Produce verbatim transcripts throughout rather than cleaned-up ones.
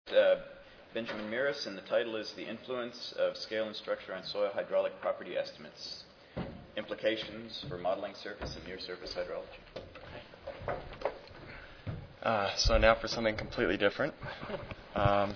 Uh, Benjamin Miras, and the title is The Influence of Scale and Structure on Soil Hydraulic Property Estimates, Implications for Modeling Surface and Near-Surface Hydrology. Uh, so now for something completely different. Um,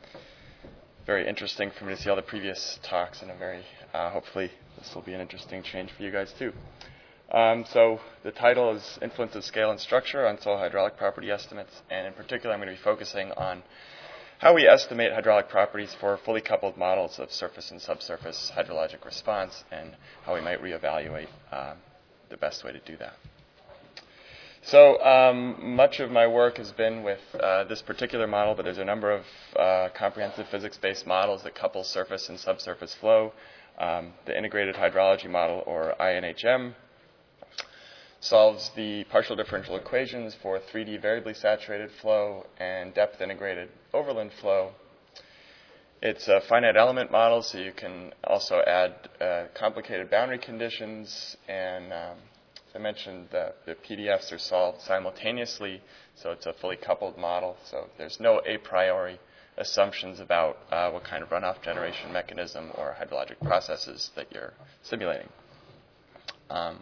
very interesting for me to see all the previous talks, and a very, uh, hopefully this will be an interesting change for you guys too. Um, so the title is Influence of Scale and Structure on Soil Hydraulic Property Estimates, and in particular I'm going to be focusing on how we estimate hydraulic properties for fully coupled models of surface and subsurface hydrologic response, and how we might reevaluate um, the best way to do that. So um, much of my work has been with uh, this particular model, but there's a number of uh, comprehensive physics-based models that couple surface and subsurface flow. Um, the Integrated Hydrology Model, or I N H M, solves the partial differential equations for three D variably saturated flow and depth integrated overland flow. It's a finite element model, so you can also add uh, complicated boundary conditions, and um, as I mentioned, the, the P D Fs are solved simultaneously, so it's a fully coupled model, so there's no a priori assumptions about uh, what kind of runoff generation mechanism or hydrologic processes that you're simulating. Um,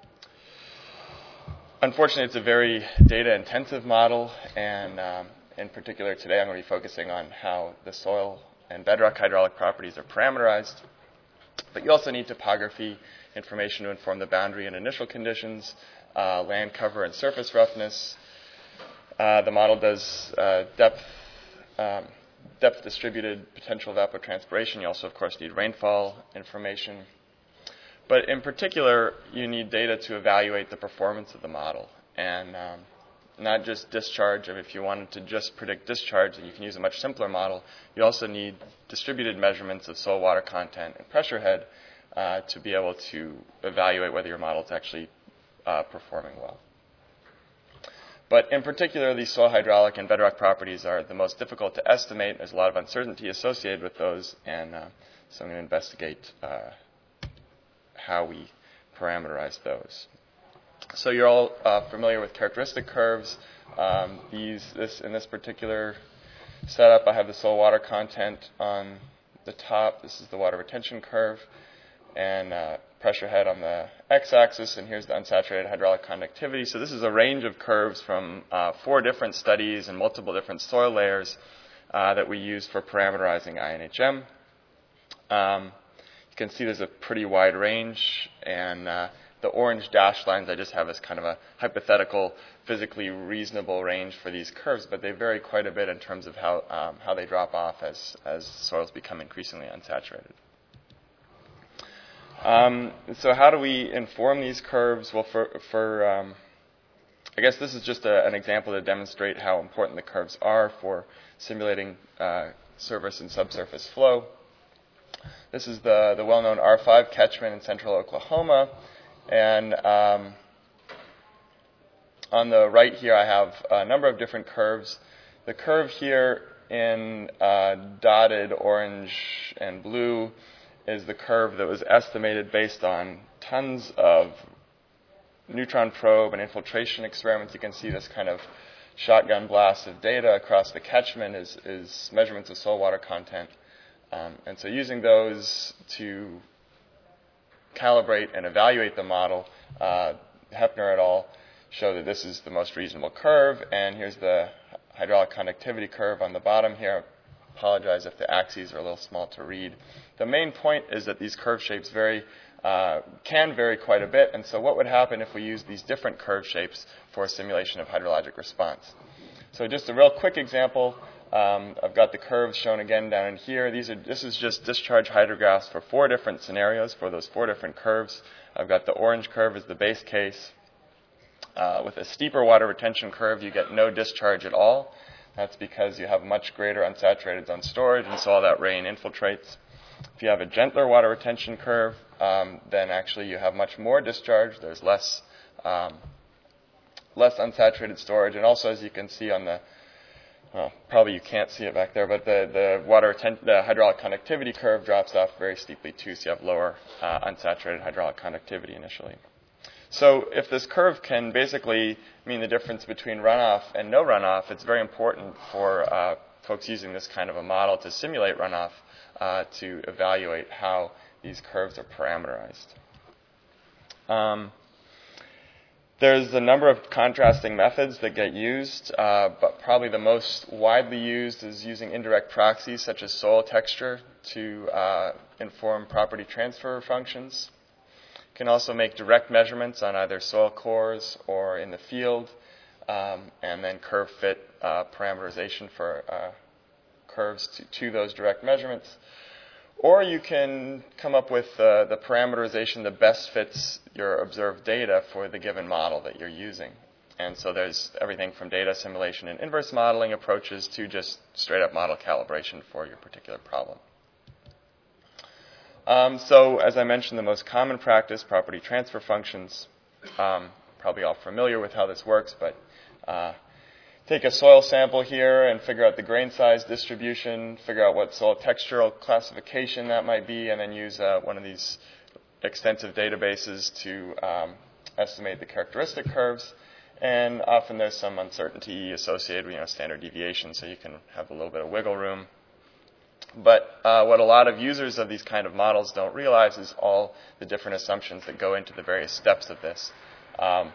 Unfortunately, it's a very data-intensive model, and um, in particular today I'm going to be focusing on how the soil and bedrock hydraulic properties are parameterized. But you also need topography information to inform the boundary and initial conditions, uh, land cover and surface roughness. Uh, the model does uh, depth, um, depth distributed potential evapotranspiration. You also, of course, need rainfall information. But in particular, you need data to evaluate the performance of the model, and um, not just discharge. If you wanted to just predict discharge, then you can use a much simpler model. You also need distributed measurements of soil water content and pressure head uh, to be able to evaluate whether your model is actually uh, performing well. But in particular, these soil hydraulic and bedrock properties are the most difficult to estimate. There's a lot of uncertainty associated with those, and uh, so I'm going to investigate uh, how we parameterize those. So you're all uh, familiar with characteristic curves. Um, these, this, in this particular setup, I have the soil water content on the top. This is the water retention curve, and uh, pressure head on the x-axis, and here's the unsaturated hydraulic conductivity. So this is a range of curves from uh, four different studies and multiple different soil layers uh, that we use for parameterizing I N H M. Um, You can see there's a pretty wide range, and uh, the orange dashed lines I just have as kind of a hypothetical, physically reasonable range for these curves, but they vary quite a bit in terms of how um, how they drop off as, as soils become increasingly unsaturated. Um, so how do we inform these curves? Well, for, for um, I guess this is just a, an example to demonstrate how important the curves are for simulating uh, surface and subsurface flow. This is the, the well-known R five catchment in central Oklahoma. And um, on the right here, I have a number of different curves. The curve here in uh, dotted orange and blue is the curve that was estimated based on tons of neutron probe and infiltration experiments. You can see this kind of shotgun blast of data across the catchment is, is measurements of soil water content. Um, and so using those to calibrate and evaluate the model, uh, Hepner et al. Show that this is the most reasonable curve, and here's the hydraulic conductivity curve on the bottom here. I apologize if the axes are a little small to read. The main point is that these curve shapes vary, uh, can vary quite a bit, and so what would happen if we use these different curve shapes for a simulation of hydrologic response? So just a real quick example. Um, I've got the curves shown again down in here. These are, this is just discharge hydrographs for four different scenarios for those four different curves. I've got the orange curve as the base case. Uh, with a steeper water retention curve, you get no discharge at all. That's because you have much greater unsaturated zone storage, and so all that rain infiltrates. If you have a gentler water retention curve, um, then actually you have much more discharge. There's less, um, less unsaturated storage, and also, as you can see on the Well, probably you can't see it back there, but the, the water atten- the hydraulic conductivity curve drops off very steeply too, so you have lower uh, unsaturated hydraulic conductivity initially. So if this curve can basically mean the difference between runoff and no runoff, it's very important for uh, folks using this kind of a model to simulate runoff uh, to evaluate how these curves are parameterized. Um, there's a number of contrasting methods that get used, uh, but probably the most widely used is using indirect proxies such as soil texture to uh, inform property transfer functions. You can also make direct measurements on either soil cores or in the field, um, and then curve fit uh, parameterization for uh, curves to, to those direct measurements. Or you can come up with uh, the parameterization that best fits your observed data for the given model that you're using. And so there's everything from data assimilation and inverse modeling approaches to just straight-up model calibration for your particular problem. Um, so as I mentioned, the most common practice, property transfer functions. Um, probably all familiar with how this works, but uh, take a soil sample here and figure out the grain size distribution, figure out what soil textural classification that might be, and then use uh, one of these extensive databases to um, estimate the characteristic curves. And often there's some uncertainty associated with, you know, standard deviation, so you can have a little bit of wiggle room. But uh, what a lot of users of these kind of models don't realize is all the different assumptions that go into the various steps of this. Um,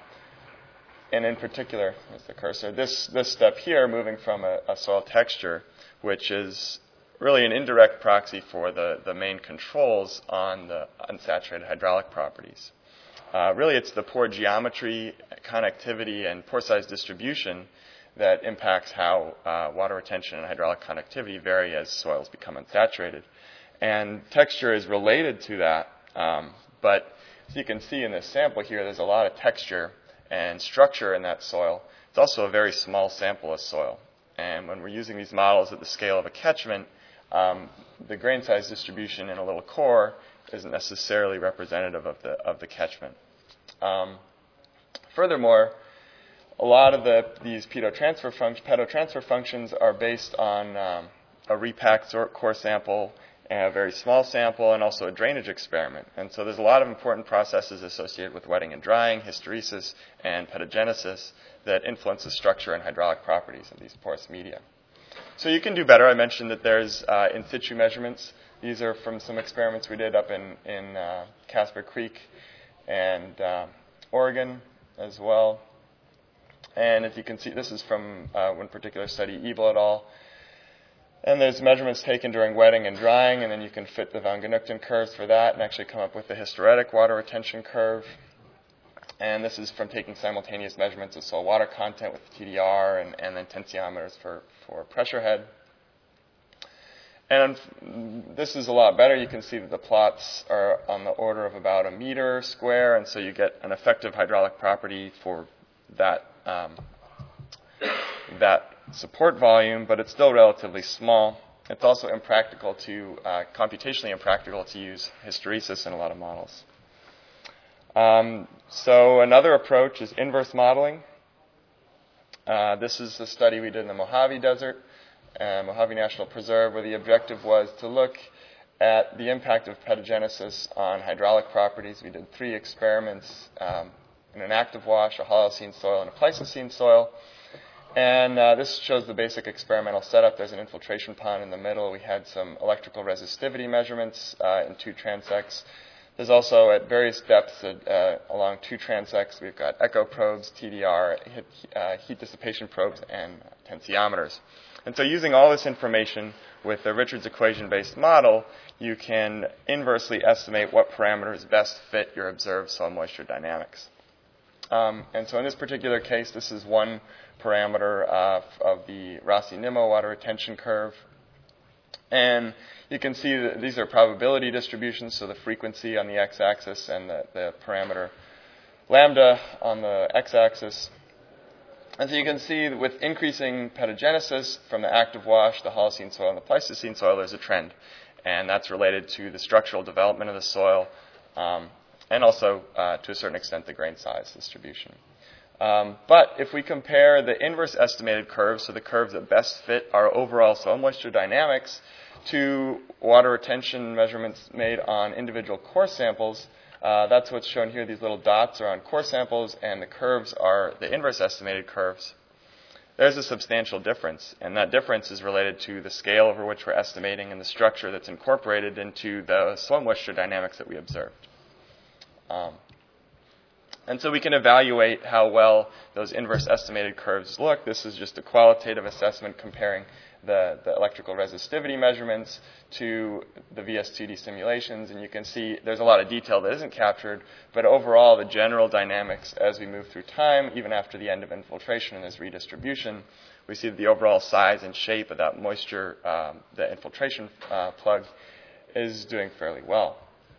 and in particular, where's the cursor? This, this step here, moving from a, a soil texture, which is really an indirect proxy for the, the main controls on the unsaturated hydraulic properties. Uh, really, it's the pore geometry, connectivity, and pore size distribution that impacts how uh, water retention and hydraulic conductivity vary as soils become unsaturated. And texture is related to that, um, but as you can see in this sample here, there's a lot of texture and structure in that soil. It's also a very small sample of soil. And when we're using these models at the scale of a catchment, um, the grain size distribution in a little core isn't necessarily representative of the, of the catchment. Um, furthermore, a lot of the, these pedo transfer func- pedo transfer functions are based on um, a repacked core sample, a very small sample, and also a drainage experiment. And so there's a lot of important processes associated with wetting and drying, hysteresis, and pedogenesis that influence the structure and hydraulic properties of these porous media. So you can do better. I mentioned that there's uh, in situ measurements. These are from some experiments we did up in, in uh, Casper Creek and uh, Oregon as well. And as you can see, this is from uh, one particular study, Ebel et al. And there's measurements taken during wetting and drying, and then you can fit the von Genuchten curves for that and actually come up with the hysteretic water retention curve. And this is from taking simultaneous measurements of soil water content with T D R and, and then tensiometers for, for pressure head. And this is a lot better. You can see that the plots are on the order of about a meter square, and so you get an effective hydraulic property for that um, that support volume, but it's still relatively small. It's also impractical to, uh, computationally impractical to use hysteresis in a lot of models. Um, so another approach is inverse modeling. Uh, this is a study we did in the Mojave Desert, uh, Mojave National Preserve, where the objective was to look at the impact of pedogenesis on hydraulic properties. We did three experiments um, in an active wash, a Holocene soil, and a Pleistocene soil. And uh, this shows the basic experimental setup. There's an infiltration pond in the middle. We had some electrical resistivity measurements uh, in two transects. There's also, at various depths uh, along two transects, we've got echo probes, T D R, heat, uh, heat dissipation probes, and tensiometers. And so using all this information with the Richards equation-based model, you can inversely estimate what parameters best fit your observed soil moisture dynamics. Um, and so in this particular case, this is one parameter uh, of the Rossi-Nimmo water retention curve. And you can see that these are probability distributions, so the frequency on the x-axis and the, the parameter lambda on the x-axis. And so you can see that with increasing pedogenesis from the active wash, the Holocene soil, and the Pleistocene soil, there's a trend. And that's related to the structural development of the soil um, and also, uh, to a certain extent, the grain size distribution. Um, but if we compare the inverse estimated curves, so the curves that best fit our overall soil moisture dynamics, to water retention measurements made on individual core samples, uh, that's what's shown here. These little dots are on core samples, and the curves are the inverse estimated curves. there's a substantial difference, and that difference is related to the scale over which we're estimating and the structure that's incorporated into the soil moisture dynamics that we observed. Um, and so we can evaluate how well those inverse estimated curves look. This is just a qualitative assessment comparing the, the electrical resistivity measurements to the V S two D simulations, and you can see there's a lot of detail that isn't captured, but overall the general dynamics as we move through time, even after the end of infiltration and this redistribution, we see that the overall size and shape of that moisture, um, the infiltration uh, plug, is doing fairly well.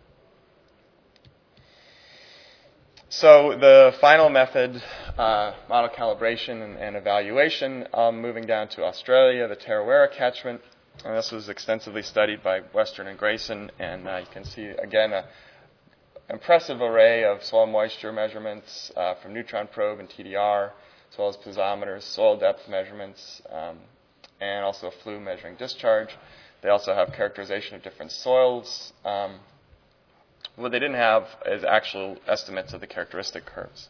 So the final method, uh, model calibration and, and evaluation, um, moving down to Australia, the Tarawera catchment. And this was extensively studied by Western and Grayson, and uh, you can see, again, an impressive array of soil moisture measurements uh, from neutron probe and T D R, as well as piezometers, soil depth measurements, um, and also a flume measuring discharge. They also have characterization of different soils. Um, What they didn't have is actual estimates of the characteristic curves.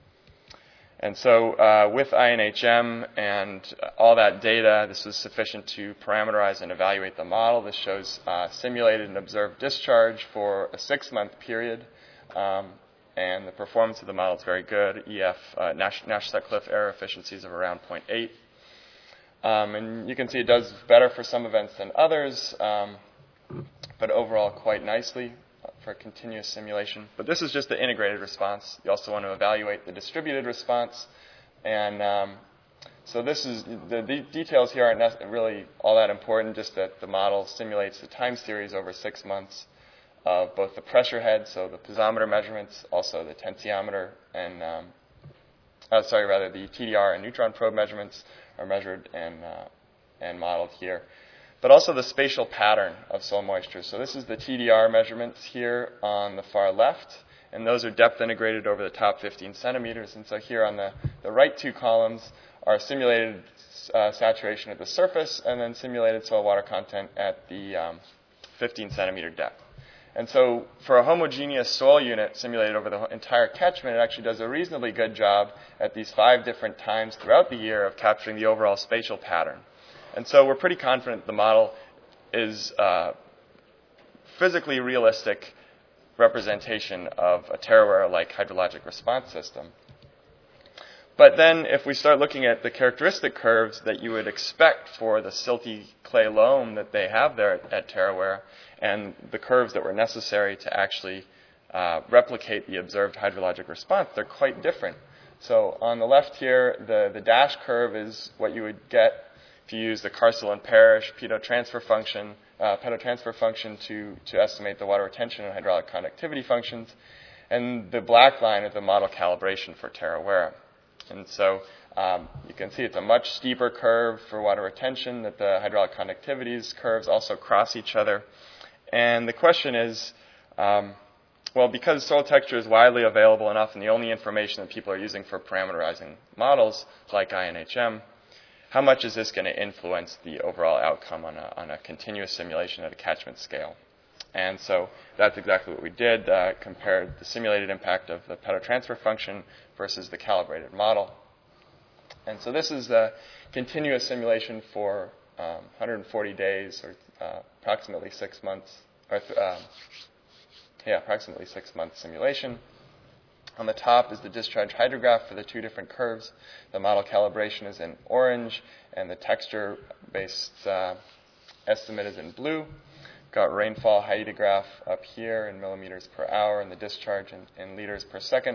And so uh, with I N H M and all that data, this was sufficient to parameterize and evaluate the model. This shows uh, simulated and observed discharge for a six-month period. Um, and the performance of the model is very good. E F, uh, Nash, Nash-Sutcliffe error efficiencies of around zero point eight. Um, and you can see it does better for some events than others, um, but overall quite nicely for continuous simulation. But this is just the integrated response. You also want to evaluate the distributed response. And um, so this is, the, the details here aren't really all that important, just that the model simulates the time series over six months of both the pressure head, so the piezometer measurements, also the tensiometer, and, um, uh, sorry, rather the T D R and neutron probe measurements are measured and, uh, and modeled here. But also the spatial pattern of soil moisture. So this is the T D R measurements here on the far left, and those are depth integrated over the top fifteen centimeters. And so here on the, the right two columns are simulated uh, saturation at the surface and then simulated soil water content at the um, fifteen centimeter depth. And so for a homogeneous soil unit simulated over the entire catchment, it actually does a reasonably good job at these five different times throughout the year of capturing the overall spatial pattern. And so we're pretty confident the model is a physically realistic representation of a Tarawera-like hydrologic response system. But then if we start looking at the characteristic curves that you would expect for the silty clay loam that they have there at, at Tarawera, and the curves that were necessary to actually uh, replicate the observed hydrologic response, they're quite different. So on the left here, the, the dash curve is what you would get if you use the Carcel and Parrish pedo transfer function, uh, pedo transfer function to, to estimate the water retention and hydraulic conductivity functions. And the black line is the model calibration for Tarawera. And so um, you can see it's a much steeper curve for water retention, that the hydraulic conductivities curves also cross each other. And the question is, um, well, because soil texture is widely available and often the only information that people are using for parameterizing models like I N H M, how much is this going to influence the overall outcome on a, on a continuous simulation at a catchment scale? And so that's exactly what we did, uh, compared the simulated impact of the pedo transfer function versus the calibrated model. And so this is the continuous simulation for um, one hundred forty days, or uh, approximately six months, or th- um, yeah, approximately six month simulation. On the top is the discharge hydrograph for the two different curves. The model calibration is in orange, and the texture-based uh, estimate is in blue. Got rainfall hydrograph up here in millimeters per hour, and the discharge in, in liters per second.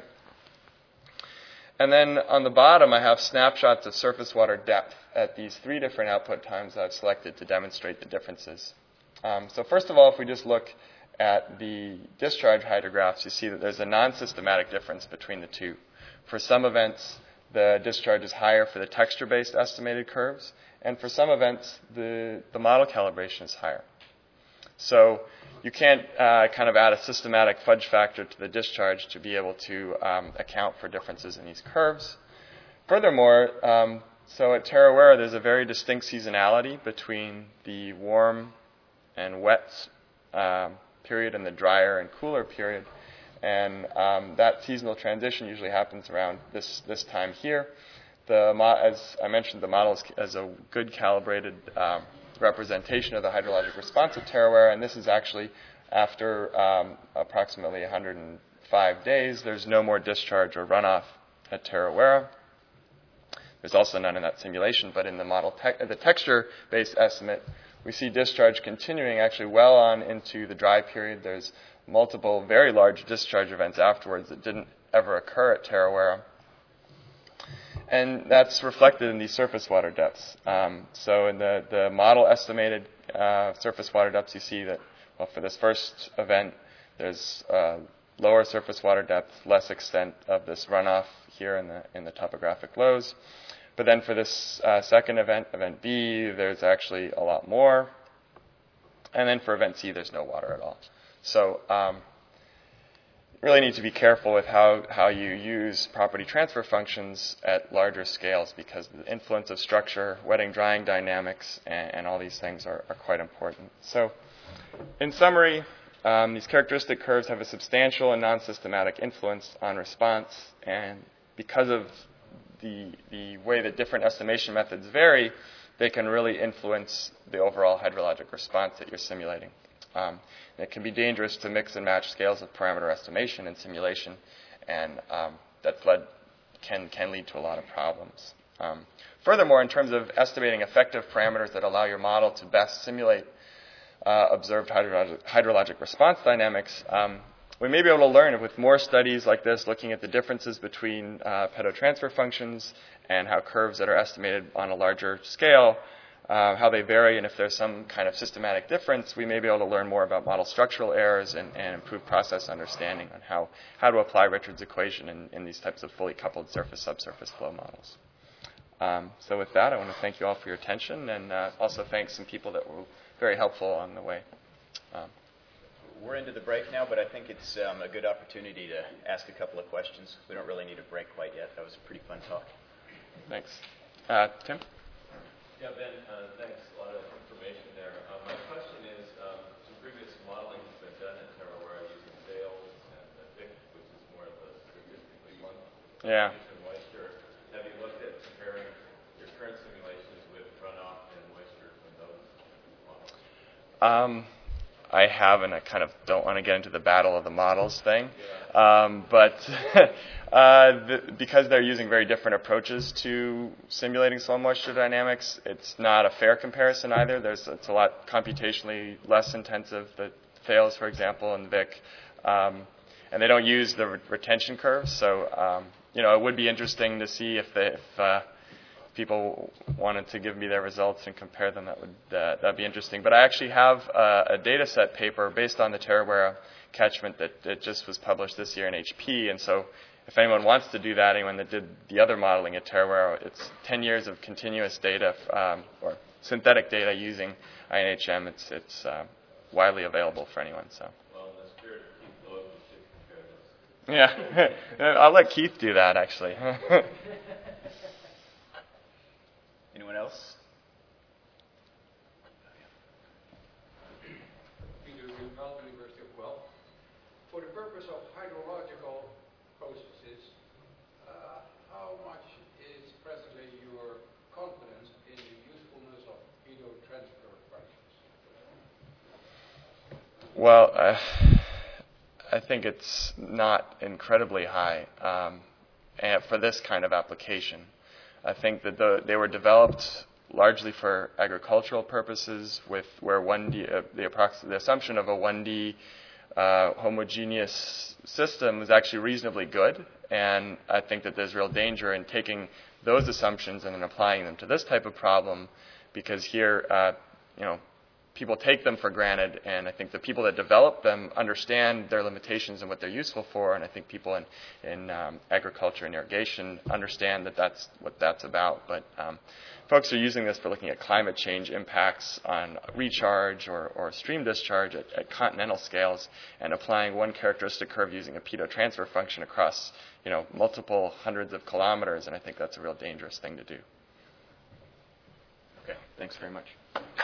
And then on the bottom, I have snapshots of surface water depth at these three different output times I've selected to demonstrate the differences. Um, so first of all, if we just look at the discharge hydrographs, you see that there's a non-systematic difference between the two. For some events, the discharge is higher for the texture-based estimated curves, and for some events, the, the model calibration is higher. So you can't uh, kind of add a systematic fudge factor to the discharge to be able to um, account for differences in these curves. Furthermore, um, so at Tarawera, there's a very distinct seasonality between the warm and wet um, period and the drier and cooler period. And um, that seasonal transition usually happens around this, this time here. the mo- as I mentioned, the model is, is a good calibrated um, representation of the hydrologic response of Tarawera, and this is actually after um, approximately one hundred five days. There's no more discharge or runoff at Tarawera. There's also none in that simulation, but in the model, te- the texture-based estimate, we see discharge continuing actually well on into the dry period. There's multiple very large discharge events afterwards that didn't ever occur at Tarawera. And that's reflected in these surface water depths. Um, so in the, the model estimated uh, surface water depths, you see that, well, for this first event, there's uh, lower surface water depth, less extent of this runoff here in the in the topographic lows. But then for this uh, second event, event B, there's actually a lot more. And then for event C, there's no water at all. So um, really need to be careful with how, how you use property transfer functions at larger scales, because the influence of structure, wetting, drying dynamics, and, and all these things are, are quite important. So in summary, um, these characteristic curves have a substantial and non-systematic influence on response, and because of the, the way that different estimation methods vary, they can really influence the overall hydrologic response that you're simulating. Um, it can be dangerous to mix and match scales of parameter estimation and simulation, and um, that's led, can, can lead to a lot of problems. Um, furthermore, in terms of estimating effective parameters that allow your model to best simulate uh, observed hydrologic, hydrologic response dynamics, um, we may be able to learn with more studies like this, looking at the differences between uh, pedotransfer functions and how curves that are estimated on a larger scale, uh, how they vary, and if there's some kind of systematic difference, we may be able to learn more about model structural errors and, and improve process understanding on how, how to apply Richard's equation in, in these types of fully coupled surface-subsurface flow models. Um, so with that, I want to thank you all for your attention, and uh, also thank some people that were very helpful on the way. Um, We're into the break now, but I think it's um, a good opportunity to ask a couple of questions. We don't really need a break quite yet. That was a pretty fun talk. Thanks. Uh, Tim? Yeah, Ben, uh, thanks. A lot of information there. Uh, my question is, um, some previous modeling has been done at Tarawera using Thales and uh, Vic, which is more of a statistically one. Yeah. And moisture. Have you looked at comparing your current simulations with runoff and moisture from those models? Um, I have, and I kind of don't want to get into the battle of the models thing. Um, but uh, the, because they're using very different approaches to simulating soil moisture dynamics, it's not a fair comparison either. There's It's a lot computationally less intensive, the Thales, for example, and Vic. Um, and they don't use the re- retention curves. So, um, you know, it would be interesting to see if, they, if uh, people wanted to give me their results and compare them. That would uh, that'd be interesting. But I actually have uh, a data set paper based on the Tarawera catchment that, that just was published this year in H P. And so if anyone wants to do that, anyone that did the other modeling at Tarawera, it's ten years of continuous data um, or synthetic data using I N H M. It's it's uh, widely available for anyone. So. Well, in the spirit of Keith Loeb, we should compare this. Yeah, I'll let Keith do that actually. Anyone else? Peter Rubenveld, University of Guelph. For the purpose of hydrological processes, uh, how much is presently your confidence in the usefulness of pedotransfer functions? Well, uh, I think it's not incredibly high um, and for this kind of application. I think that the, they were developed largely for agricultural purposes, with where one D, uh, the, approx- the assumption of a one D uh, homogeneous system is actually reasonably good. And I think that there's real danger in taking those assumptions and then applying them to this type of problem, because here, uh, you know, people take them for granted, and I think the people that develop them understand their limitations and what they're useful for, and I think people in, in um, agriculture and irrigation understand that that's what that's about. But um, folks are using this for looking at climate change impacts on recharge or, or stream discharge at, at continental scales, and applying one characteristic curve using a pedotransfer function across, you know, multiple hundreds of kilometers, and I think that's a real dangerous thing to do. Okay, thanks very much.